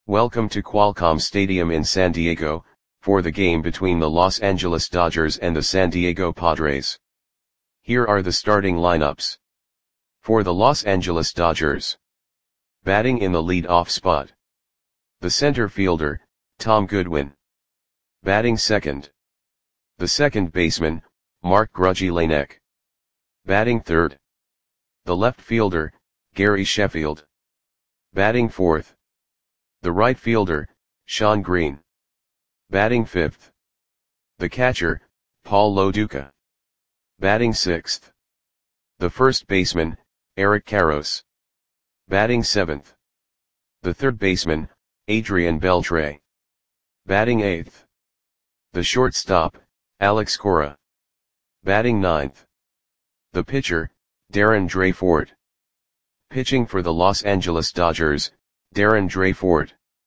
Welcome to Qualcomm Stadium in San Diego, for the game between the Los Angeles Dodgers and the San Diego Padres. Here are the starting lineups. For the Los Angeles Dodgers. Batting in the lead-off spot. The center fielder, Tom Goodwin. Batting second. The second baseman, Mark Grudzielanek. Batting third. The left fielder, Gary Sheffield. Batting fourth. The right fielder, Shawn Green. Batting fifth. The catcher, Paul Lo Duca. Batting sixth. The first baseman, Eric Karros. Batting seventh. The third baseman, Adrian Beltre. Batting eighth. The shortstop, Alex Cora. Batting ninth. The pitcher, Darren Dreyfort. Pitching for the Los Angeles Dodgers, Darren Dreyfort.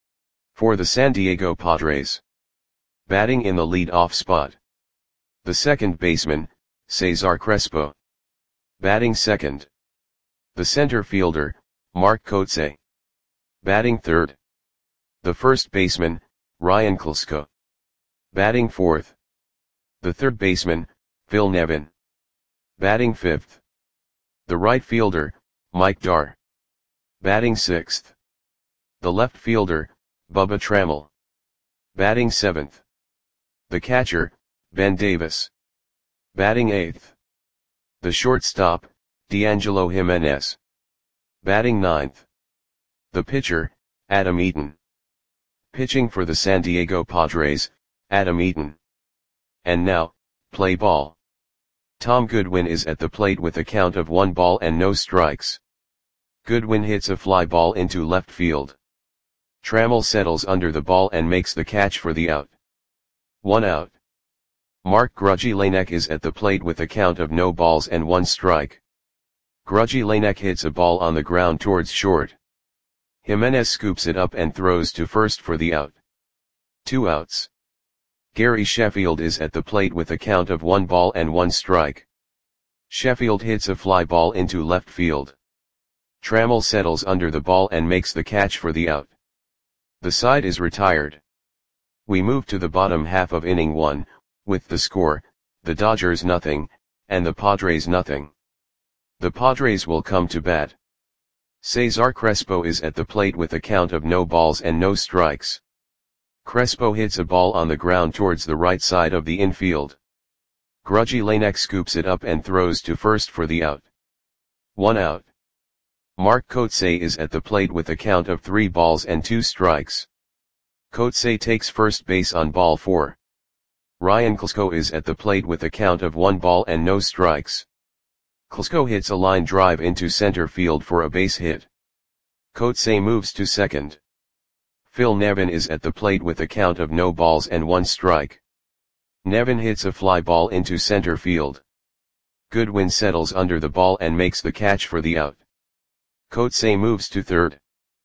For the San Diego Padres. Batting in the lead-off spot. The second baseman, Cesar Crespo. Batting second. The center fielder, Mark Kotsay. Batting third. The first baseman, Ryan Klesko. Batting fourth. The third baseman, Phil Nevin. Batting fifth. The right fielder, Mike Dar. Batting sixth. The left fielder, Bubba Trammell. Batting seventh. The catcher, Ben Davis. Batting eighth. The shortstop, D'Angelo Jimenez. Batting ninth. The pitcher, Adam Eaton. Pitching for the San Diego Padres, Adam Eaton. And now, play ball. Tom Goodwin is at the plate with a count of 1 ball and no strikes. Goodwin hits a fly ball into left field. Trammell settles under the ball and makes the catch for the out. 1 out. Mark Grudzielanek is at the plate with a count of no balls and 1 strike. Grudzielanek hits a ball on the ground towards short. Jimenez scoops it up and throws to first for the out. 2 outs. Gary Sheffield is at the plate with a count of 1 ball and 1 strike. Sheffield hits a fly ball into left field. Trammell settles under the ball and makes the catch for the out. The side is retired. We move to the bottom half of inning 1, with the score, the Dodgers nothing, and the Padres nothing. The Padres will come to bat. Cesar Crespo is at the plate with a count of no balls and no strikes. Crespo hits a ball on the ground towards the right side of the infield. Grudzielanek scoops it up and throws to first for the out. 1 out. Mark Kotsay is at the plate with a count of 3 balls and 2 strikes. Kotsay takes first base on ball 4. Ryan Klesko is at the plate with a count of 1 ball and no strikes. Klesko hits a line drive into center field for a base hit. Kotsay moves to second. Phil Nevin is at the plate with a count of no balls and 1 strike. Nevin hits a fly ball into center field. Goodwin settles under the ball and makes the catch for the out. Kotsay moves to third.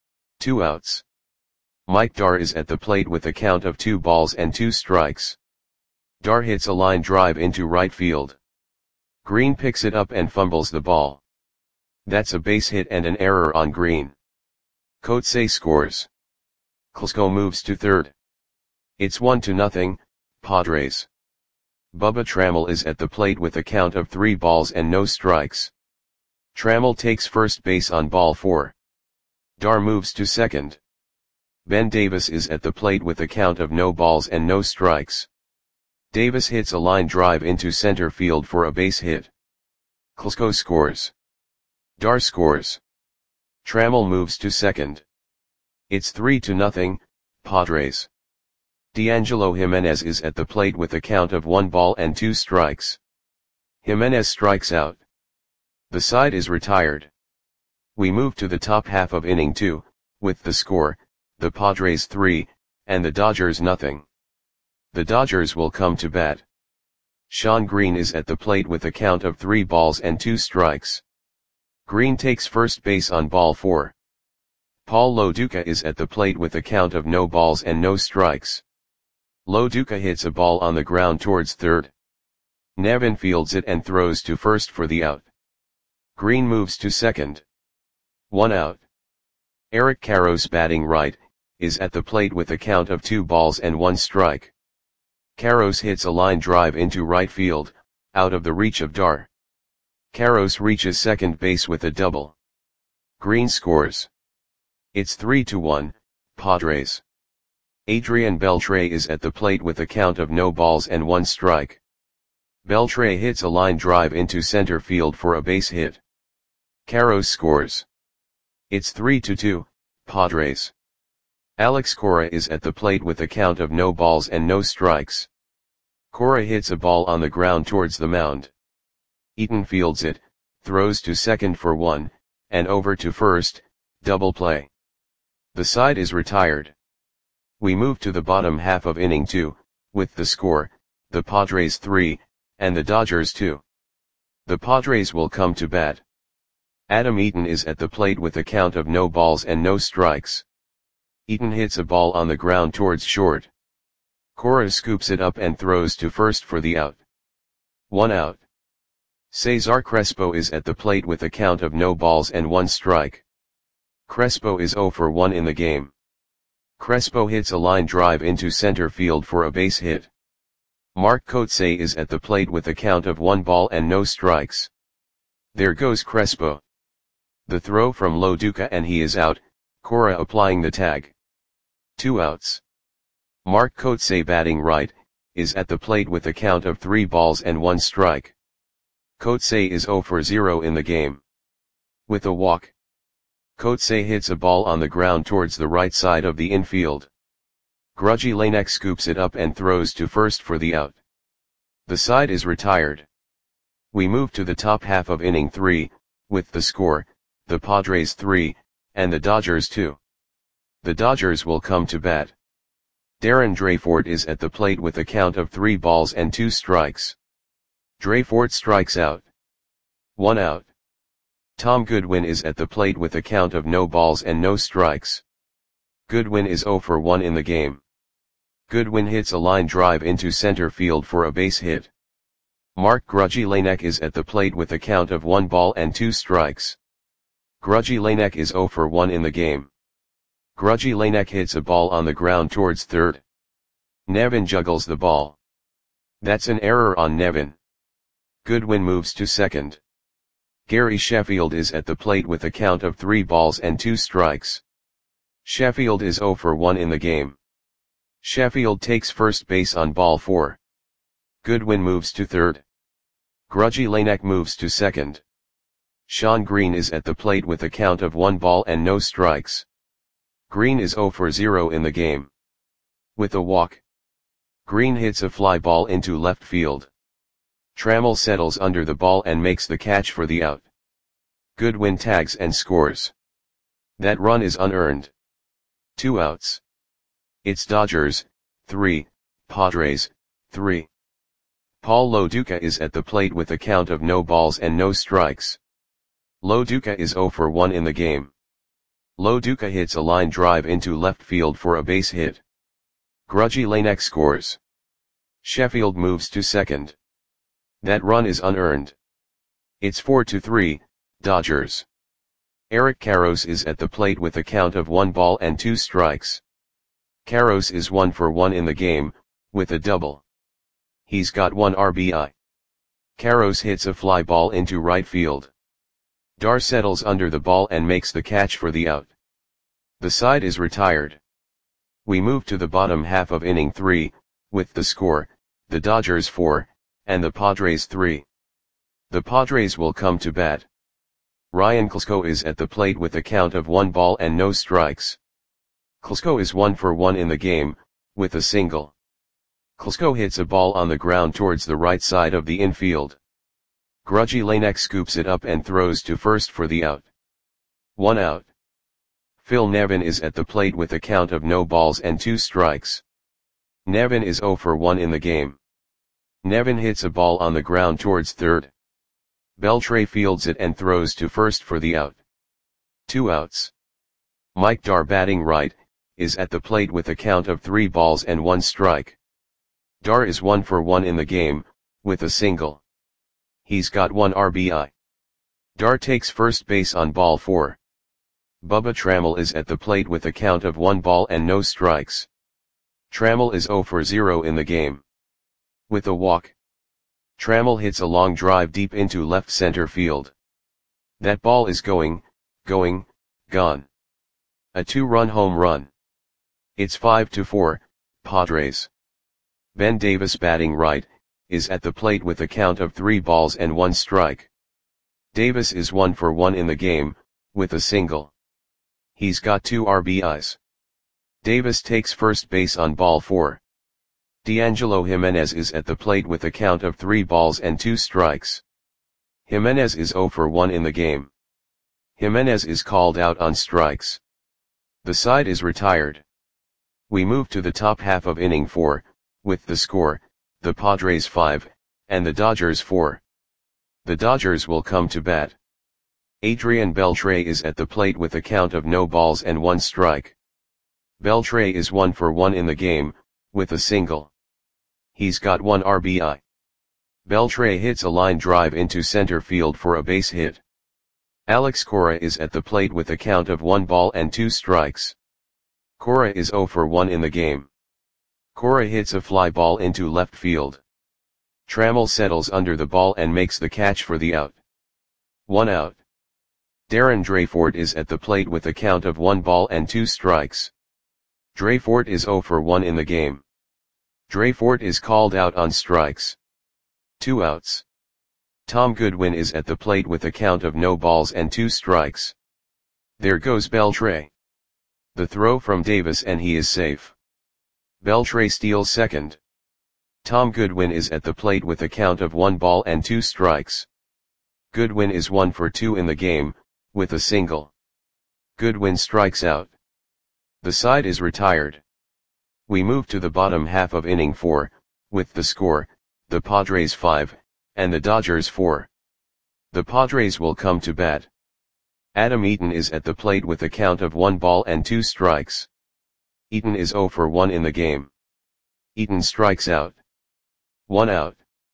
2 outs. Mike Dar is at the plate with a count of 2 balls and 2 strikes. Dar hits a line drive into right field. Green picks it up and fumbles the ball. That's a base hit and an error on Green. Kotsay scores. Klesko moves to third. It's 1-0, Padres. Bubba Trammell is at the plate with a count of 3 balls and no strikes. Trammell takes first base on ball 4. Dar moves to second. Ben Davis is at the plate with a count of no balls and no strikes. Davis hits a line drive into center field for a base hit. Klesko scores. Dar scores. Trammell moves to second. It's 3-0, Padres. D'Angelo Jimenez is at the plate with a count of 1 ball and 2 strikes. Jimenez strikes out. The side is retired. We move to the top half of inning 2, with the score, the Padres 3, and the Dodgers nothing. The Dodgers will come to bat. Shawn Green is at the plate with a count of 3 balls and 2 strikes. Green takes first base on ball 4. Paul Lo Duca is at the plate with a count of no balls and no strikes. Lo Duca hits a ball on the ground towards third. Nevin fields it and throws to first for the out. Green moves to second. 1 out. Eric Karros batting right, is at the plate with a count of 2 balls and 1 strike. Carlos hits a line drive into right field, out of the reach of Dar. Carlos reaches second base with a double. Green scores. It's 3-1, Padres. Adrian Beltre is at the plate with a count of no balls and 1 strike. Beltre hits a line drive into center field for a base hit. Carlos scores. It's 3-2, Padres. Alex Cora is at the plate with a count of no balls and no strikes. Cora hits a ball on the ground towards the mound. Eaton fields it, throws to second for 1, and over to first, double play. The side is retired. We move to the bottom half of inning 2, with the score, the Padres 3, and the Dodgers 2. The Padres will come to bat. Adam Eaton is at the plate with a count of no balls and no strikes. Eaton hits a ball on the ground towards short. Cora scoops it up and throws to first for the out. 1 out. Cesar Crespo is at the plate with a count of no balls and 1 strike. Crespo is 0 for 1 in the game. Crespo hits a line drive into center field for a base hit. Mark Kotsay is at the plate with a count of 1 ball and no strikes. There goes Crespo. The throw from Lo Duca and he is out, Cora applying the tag. 2 outs. Mark Kotsay batting right, is at the plate with a count of 3 balls and 1 strike. Kotsay is 0 for 0 in the game. With a walk. Kotsay hits a ball on the ground towards the right side of the infield. Grudgy Lanek scoops it up and throws to first for the out. The side is retired. We move to the top half of inning 3, with the score, the Padres 3, and the Dodgers 2. The Dodgers will come to bat. Darren Dreyfort is at the plate with a count of 3 balls and 2 strikes. Dreyfort strikes out. 1 out. Tom Goodwin is at the plate with a count of no balls and no strikes. Goodwin is 0 for 1 in the game. Goodwin hits a line drive into center field for a base hit. Mark Grudgy Lanek is at the plate with a count of 1 ball and 2 strikes. Grudgy Lanek is 0 for 1 in the game. Grudgy Lanek hits a ball on the ground towards third. Nevin juggles the ball. That's an error on Nevin. Goodwin moves to second. Gary Sheffield is at the plate with a count of 3 balls and 2 strikes. Sheffield is 0 for 1 in the game. Sheffield takes first base on ball 4. Goodwin moves to third. Grudgy Lanek moves to second. Sean Green is at the plate with a count of 1 ball and no strikes. Green is 0 for 0 in the game. With a walk. Green hits a fly ball into left field. Trammell settles under the ball and makes the catch for the out. Goodwin tags and scores. That run is unearned. 2 outs. It's Dodgers 3, Padres 3. Paul Lo Duca is at the plate with a count of no balls and no strikes. Lo Duca is 0 for 1 in the game. Lo Duca hits a line drive into left field for a base hit. Grudgy Lanek scores. Sheffield moves to second. That run is unearned. It's 4-3, Dodgers. Eric Karros is at the plate with a count of 1 ball and 2 strikes. Karros is 1 for 1 in the game, with a double. He's got 1 RBI. Karros hits a fly ball into right field. Dar settles under the ball and makes the catch for the out. The side is retired. We move to the bottom half of inning 3, with the score, the Dodgers 4, and the Padres 3. The Padres will come to bat. Ryan Klesko is at the plate with a count of 1 ball and no strikes. Klesko is 1 for 1 in the game, with a single. Klesko hits a ball on the ground towards the right side of the infield. Grudgy Lanek scoops it up and throws to first for the out. 1 out. Phil Nevin is at the plate with a count of no balls and 2 strikes. Nevin is 0 for 1 in the game. Nevin hits a ball on the ground towards third. Beltre fields it and throws to first for the out. 2 outs. Mike Dar batting right, is at the plate with a count of 3 balls and 1 strike. Dar is 1 for 1 in the game, with a single. He's got 1 RBI. Dar takes first base on ball 4. Bubba Trammell is at the plate with a count of 1 ball and no strikes. Trammell is 0 for 0 in the game. With a walk, Trammell hits a long drive deep into left center field. That ball is gone. A 2-run home run. It's 5-4, Padres. Ben Davis, batting right, is at the plate with a count of 3 balls and 1 strike. Davis is 1 for 1 in the game, with a single. He's got 2 RBIs. Davis takes first base on ball 4. D'Angelo Jimenez is at the plate with a count of 3 balls and 2 strikes. Jimenez is 0 for 1 in the game. Jimenez is called out on strikes. The side is retired. We move to the top half of inning 4, with the score, the Padres 5, and the Dodgers 4. The Dodgers will come to bat. Adrian Beltre is at the plate with a count of no balls and 1 strike. Beltre is 1 for 1 in the game, with a single. He's got 1 RBI. Beltre hits a line drive into center field for a base hit. Alex Cora is at the plate with a count of 1 ball and 2 strikes. Cora is 0 for 1 in the game. Cora hits a fly ball into left field. Trammell settles under the ball and makes the catch for the out. 1 out. Darren Dreyfort is at the plate with a count of 1 ball and 2 strikes. Dreyfort is 0 for 1 in the game. Dreyfort is called out on strikes. 2 outs. Tom Goodwin is at the plate with a count of no balls and 2 strikes. There goes Beltre. The throw from Davis and he is safe. Beltre steals second. Tom Goodwin is at the plate with a count of 1 ball and 2 strikes. Goodwin is 1 for 2 in the game, with a single. Goodwin strikes out. The side is retired. We move to the bottom half of inning 4, with the score, the Padres 5, and the Dodgers 4. The Padres will come to bat. Adam Eaton is at the plate with a count of 1 ball and 2 strikes. Eaton is 0 for 1 in the game. Eaton strikes out. 1 out.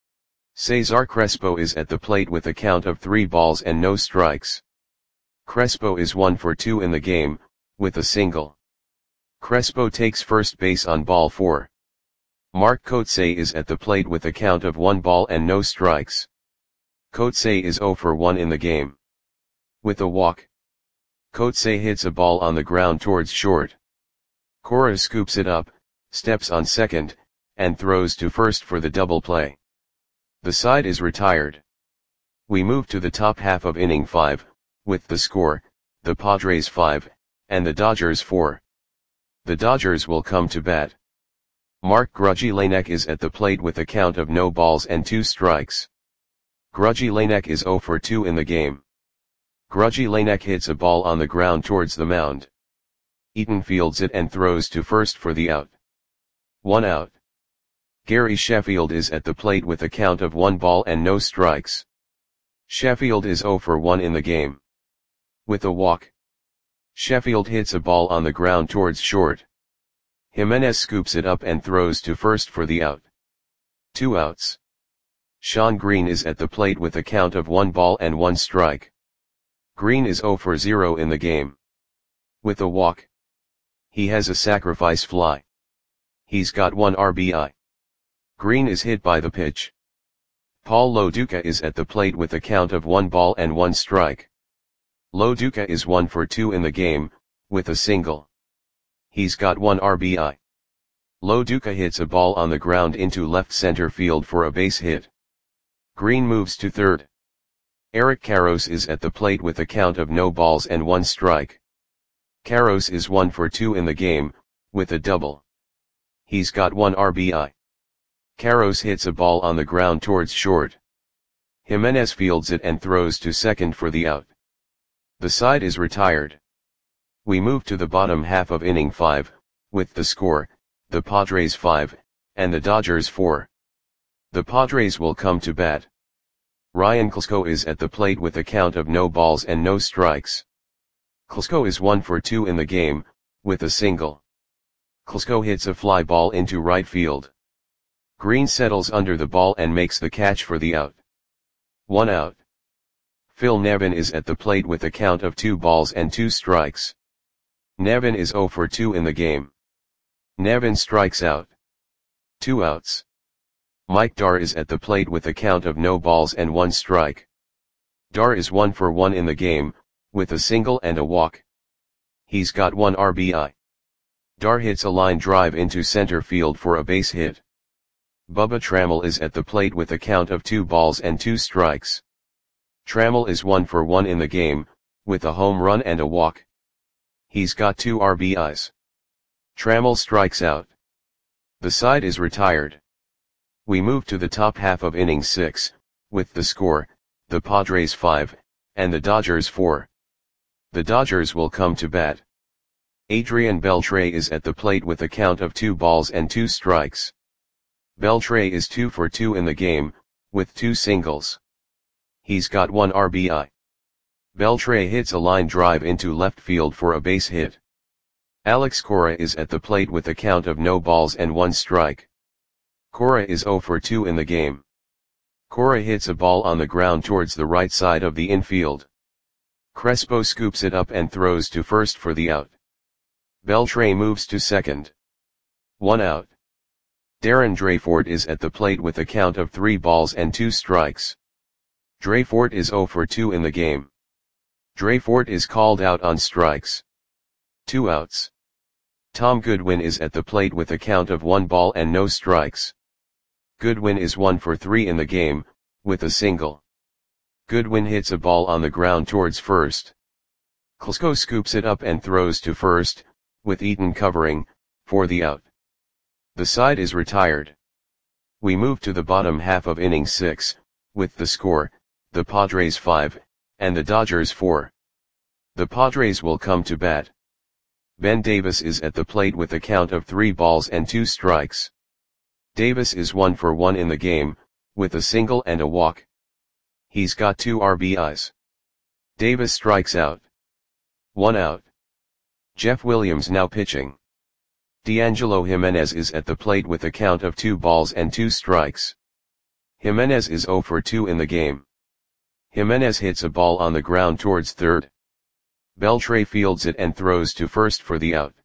Cesar Crespo is at the plate with a count of 3 balls and no strikes. Crespo is 1 for 2 in the game, with a single. Crespo takes first base on ball 4. Mark Kotsay is at the plate with a count of 1 ball and no strikes. Kotsay is 0 for 1 in the game. With a walk, Kotsay hits a ball on the ground towards short. Cora scoops it up, steps on second, and throws to first for the double play. The side is retired. We move to the top half of inning 5, with the score, the Padres 5, and the Dodgers 4. The Dodgers will come to bat. Mark Grudzielanek is at the plate with a count of no balls and 2 strikes. Grudzielanek is 0 for 2 in the game. Grudzielanek hits a ball on the ground towards the mound. Eaton fields it and throws to first for the out. 1 out. Gary Sheffield is at the plate with a count of 1 ball and no strikes. Sheffield is 0 for 1 in the game. With a walk, Sheffield hits a ball on the ground towards short. Jimenez scoops it up and throws to first for the out. 2 outs. Sean Green is at the plate with a count of 1 ball and 1 strike. Green is 0 for 0 in the game. With a walk, he has a sacrifice fly. He's got 1 RBI. Green is hit by the pitch. Paul Loduca is at the plate with a count of 1 ball and 1 strike. Loduca is 1 for 2 in the game, with a single. He's got 1 RBI. Loduca hits a ball on the ground into left center field for a base hit. Green moves to third. Eric Karros is at the plate with a count of no balls and 1 strike. Karros is 1 for 2 in the game, with a double. He's got 1 RBI. Karros hits a ball on the ground towards short. Jimenez fields it and throws to second for the out. The side is retired. We move to the bottom half of inning 5, with the score, the Padres 5, and the Dodgers 4. The Padres will come to bat. Ryan Klesko is at the plate with a count of no balls and no strikes. Klesko is 1 for 2 in the game, with a single. Klesko hits a fly ball into right field. Green settles under the ball and makes the catch for the out. 1 out. Phil Nevin is at the plate with a count of 2 balls and 2 strikes. Nevin is 0 for 2 in the game. Nevin strikes out. 2 outs. Mike Dar is at the plate with a count of no balls and 1 strike. Dar is 1 for 1 in the game, with a single and a walk. He's got 1 RBI. Dar hits a line drive into center field for a base hit. Bubba Trammell is at the plate with a count of 2 balls and 2 strikes. Trammell is 1 for 1 in the game, with a home run and a walk. He's got 2 RBIs. Trammell strikes out. The side is retired. We move to the top half of inning 6, with the score, the Padres 5, and the Dodgers 4. The Dodgers will come to bat. Adrian Beltre is at the plate with a count of 2 balls and 2 strikes. Beltre is 2 for 2 in the game, with 2 singles. He's got 1 RBI. Beltre hits a line drive into left field for a base hit. Alex Cora is at the plate with a count of no balls and 1 strike. Cora is 0 for 2 in the game. Cora hits a ball on the ground towards the right side of the infield. Crespo scoops it up and throws to first for the out. Beltre moves to second. 1 out. Darren Dreyford is at the plate with a count of 3 balls and 2 strikes. Dreyford is 0 for 2 in the game. Dreyford is called out on strikes. 2 outs. Tom Goodwin is at the plate with a count of 1 ball and no strikes. Goodwin is 1 for 3 in the game, with a single. Goodwin hits a ball on the ground towards first. Klesko scoops it up and throws to first, with Eaton covering, for the out. The side is retired. We move to the bottom half of inning 6, with the score, the Padres 5, and the Dodgers 4. The Padres will come to bat. Ben Davis is at the plate with a count of 3 balls and 2 strikes. Davis is 1 for 1 in the game, with a single and a walk. He's got 2 RBIs. Davis strikes out. 1 out. Jeff Williams now pitching. D'Angelo Jimenez is at the plate with a count of 2 balls and 2 strikes. Jimenez is 0 for 2 in the game. Jimenez hits a ball on the ground towards third. Beltre fields it and throws to first for the out.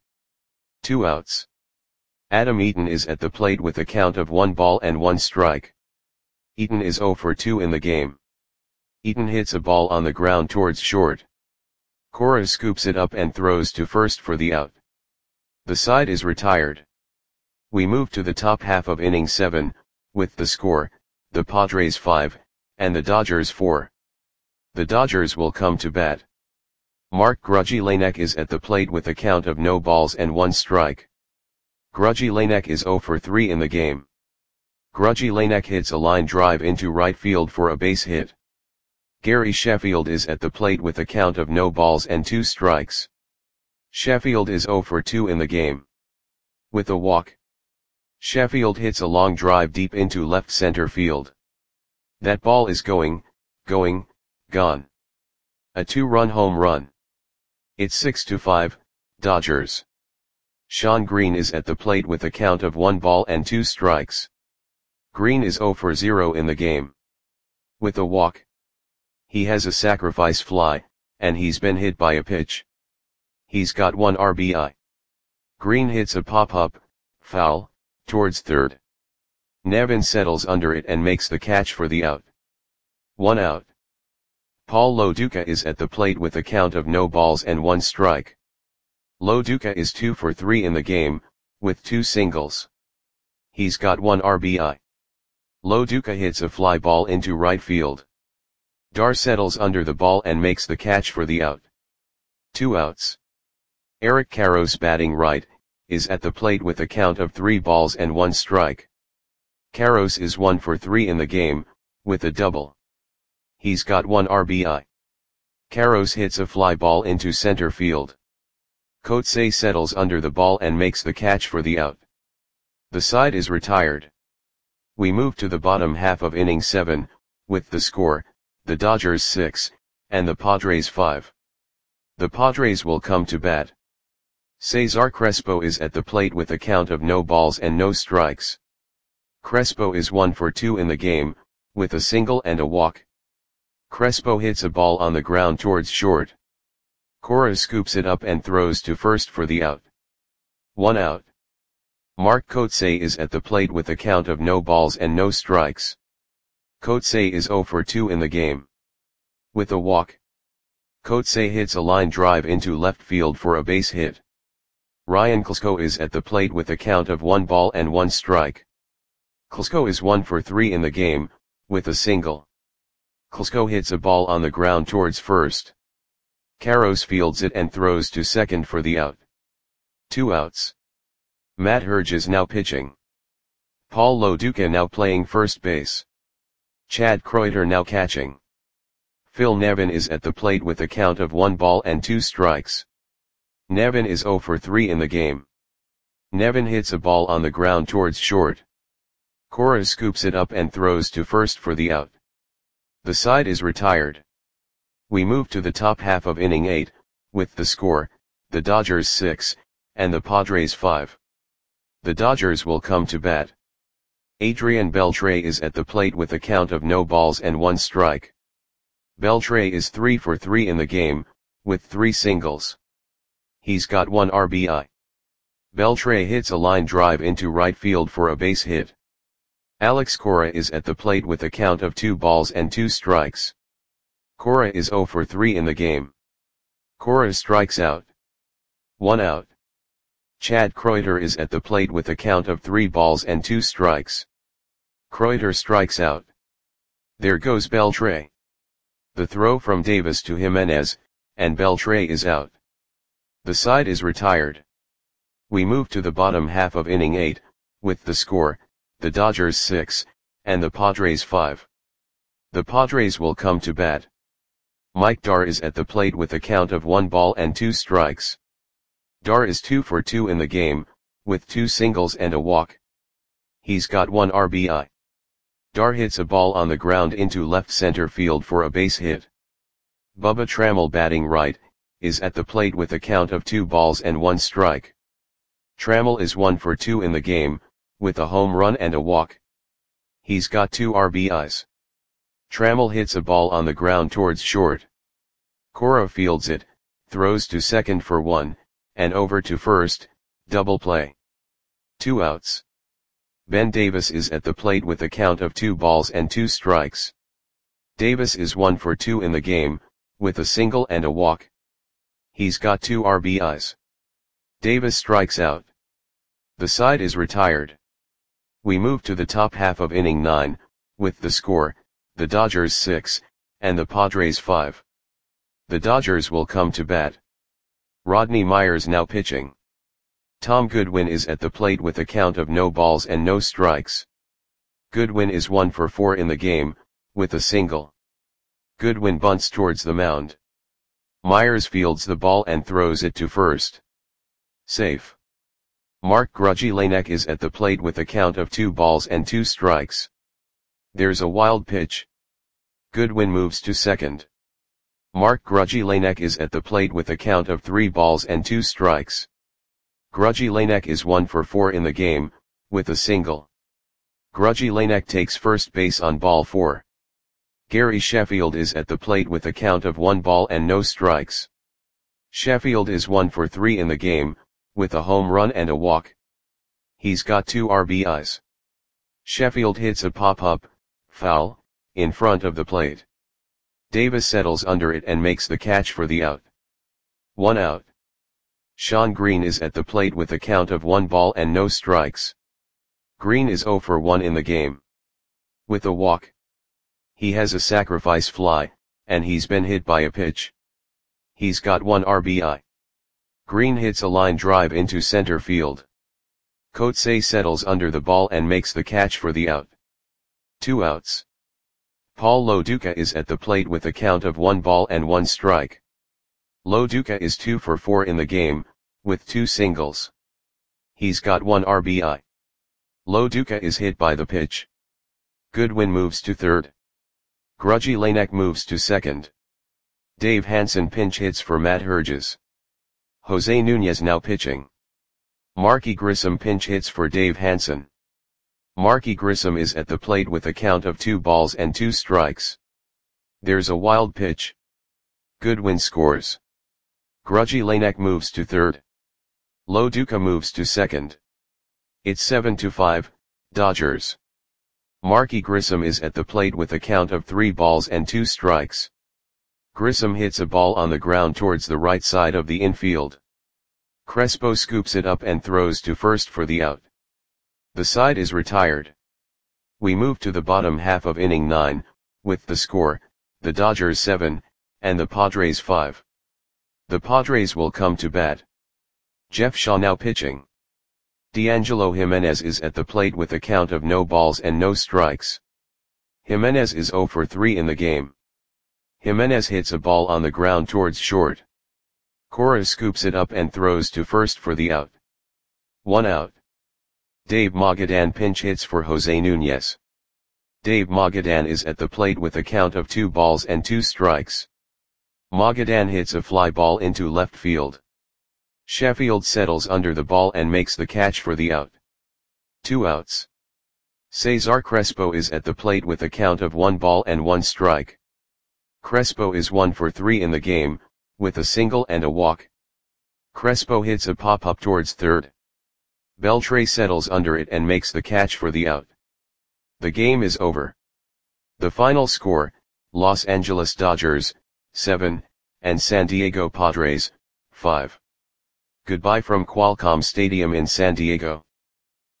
2 outs. Adam Eaton is at the plate with a count of 1 ball and 1 strike. Eaton is 0 for 2 in the game. Eaton hits a ball on the ground towards short. Cora scoops it up and throws to first for the out. The side is retired. We move to the top half of inning 7, with the score, the Padres 5, and the Dodgers 4. The Dodgers will come to bat. Mark Grudzielanek is at the plate with a count of no balls and 1 strike. Grudzielanek is 0 for 3 in the game. Grudzielanek hits a line drive into right field for a base hit. Gary Sheffield is at the plate with a count of no balls and 2 strikes. Sheffield is 0 for 2 in the game. With a walk. Sheffield hits a long drive deep into left center field. That ball is gone. A 2-run home run. It's 6-5, Dodgers. Sean Green is at the plate with a count of 1 ball and 2 strikes. Green is 0 for 0 in the game. With a walk. He has a sacrifice fly, and he's been hit by a pitch. He's got 1 RBI. Green hits a pop-up, foul, towards third. Nevin settles under it and makes the catch for the out. 1 out. Paul Loduca is at the plate with a count of no balls and 1 strike. Loduca is 2 for 3 in the game, with 2 singles. He's got 1 RBI. Loduca hits a fly ball into right field. Dar settles under the ball and makes the catch for the out. 2 outs. Eric Karros batting right, is at the plate with a count of 3 balls and 1 strike. Karros is 1 for 3 in the game, with a double. He's got 1 RBI. Karros hits a fly ball into center field. Coetzee settles under the ball and makes the catch for the out. The side is retired. We move to the bottom half of inning 7, with the score, the Dodgers 6, and the Padres 5. The Padres will come to bat. Cesar Crespo is at the plate with a count of no balls and no strikes. Crespo is 1 for 2 in the game, with a single and a walk. Crespo hits a ball on the ground towards short. Cora scoops it up and throws to first for the out. 1 out. Mark Kotsay is at the plate with a count of no balls and no strikes. Kotsay is 0 for 2 in the game. With a walk, Kotsay hits a line drive into left field for a base hit. Ryan Klesko is at the plate with a count of 1 ball and 1 strike. Klesko is 1 for 3 in the game, with a single. Klesko hits a ball on the ground towards first. Karros fields it and throws to second for the out. 2 outs. Matt Herge is now pitching. Paul Lo Duca now playing first base. Chad Kreuter now catching. Phil Nevin is at the plate with a count of 1 ball and 2 strikes. Nevin is 0 for 3 in the game. Nevin hits a ball on the ground towards short. Cora scoops it up and throws to first for the out. The side is retired. We move to the top half of inning 8, with the score, the Dodgers 6, and the Padres 5. The Dodgers will come to bat. Adrian Beltre is at the plate with a count of no balls and 1 strike. Beltre is 3 for 3 in the game, with 3 singles. He's got 1 RBI. Beltre hits a line drive into right field for a base hit. Alex Cora is at the plate with a count of 2 balls and 2 strikes. Cora is 0 for 3 in the game. Cora strikes out. 1 out. Chad Kreuter is at the plate with a count of 3 balls and 2 strikes. Kreuter strikes out. There goes Beltre. The throw from Davis to Jimenez, and Beltre is out. The side is retired. We move to the bottom half of inning 8, with the score, the Dodgers 6, and the Padres 5. The Padres will come to bat. Mike Dar is at the plate with a count of 1 ball and 2 strikes. Dar is 2 for 2 in the game, with 2 singles and a walk. He's got 1 RBI. Dar hits a ball on the ground into left center field for a base hit. Bubba Trammell batting right, is at the plate with a count of 2 balls and 1 strike. Trammell is 1 for 2 in the game, with a home run and a walk. He's got 2 RBIs. Trammell hits a ball on the ground towards short. Cora fields it, throws to second for 1, and over to first, double play. 2 outs. Ben Davis is at the plate with a count of 2 balls and 2 strikes. Davis is 1 for 2 in the game, with a single and a walk. He's got 2 RBIs. Davis strikes out. The side is retired. We move to the top half of inning 9, with the score, the Dodgers 6, and the Padres 5. The Dodgers will come to bat. Rodney Myers now pitching. Tom Goodwin is at the plate with a count of no balls and no strikes. Goodwin is 1 for 4 in the game, with a single. Goodwin bunts towards the mound. Myers fields the ball and throws it to first. Safe. Mark Grudzielanek is at the plate with a count of 2 balls and 2 strikes. There's a wild pitch. Goodwin moves to second. Mark Grudzielanek is at the plate with a count of 3 balls and 2 strikes. Grudzielanek is 1 for 4 in the game, with a single. Grudzielanek takes first base on ball 4. Gary Sheffield is at the plate with a count of 1 ball and no strikes. Sheffield is 1 for 3 in the game, with a home run and a walk. He's got 2 RBIs. Sheffield hits a pop-up, foul, in front of the plate. Davis settles under it and makes the catch for the out. 1 out. Sean Green is at the plate with a count of 1 ball and no strikes. Green is 0 for 1 in the game. With a walk. He has a sacrifice fly, and he's been hit by a pitch. He's got 1 RBI. Green hits a line drive into center field. Kotsay settles under the ball and makes the catch for the out. 2 outs. Paul Lo Duca is at the plate with a count of 1 ball and 1 strike. Lo Duca is 2 for 4 in the game, with 2 singles. He's got 1 RBI. Lo Duca is hit by the pitch. Goodwin moves to third. Grudzielanek moves to second. Dave Hansen pinch hits for Matt Herges. Jose Nunez now pitching. Marky Grissom pinch hits for Dave Hansen. Marky Grissom is at the plate with a count of 2 balls and 2 strikes. There's a wild pitch. Goodwin scores. Grudgy Lanek moves to third. Lo Duca moves to second. It's 7-5, Dodgers. Marky Grissom is at the plate with a count of 3 balls and 2 strikes. Grissom hits a ball on the ground towards the right side of the infield. Crespo scoops it up and throws to first for the out. The side is retired. We move to the bottom half of inning 9, with the score, the Dodgers 7, and the Padres 5. The Padres will come to bat. Jeff Shaw now pitching. D'Angelo Jimenez is at the plate with a count of no balls and no strikes. Jimenez is 0 for 3 in the game. Jimenez hits a ball on the ground towards short. Cora scoops it up and throws to first for the out. 1 out. Dave Magadan pinch hits for Jose Nunez. Dave Magadan is at the plate with a count of 2 balls and 2 strikes. Magadan hits a fly ball into left field. Sheffield settles under the ball and makes the catch for the out. 2 outs. Cesar Crespo is at the plate with a count of 1 ball and 1 strike. Crespo is 1 for 3 in the game, with a single and a walk. Crespo hits a pop-up towards third. Beltre settles under it and makes the catch for the out. The game is over. The final score, Los Angeles Dodgers, 7, and San Diego Padres, 5. Goodbye from Qualcomm Stadium in San Diego.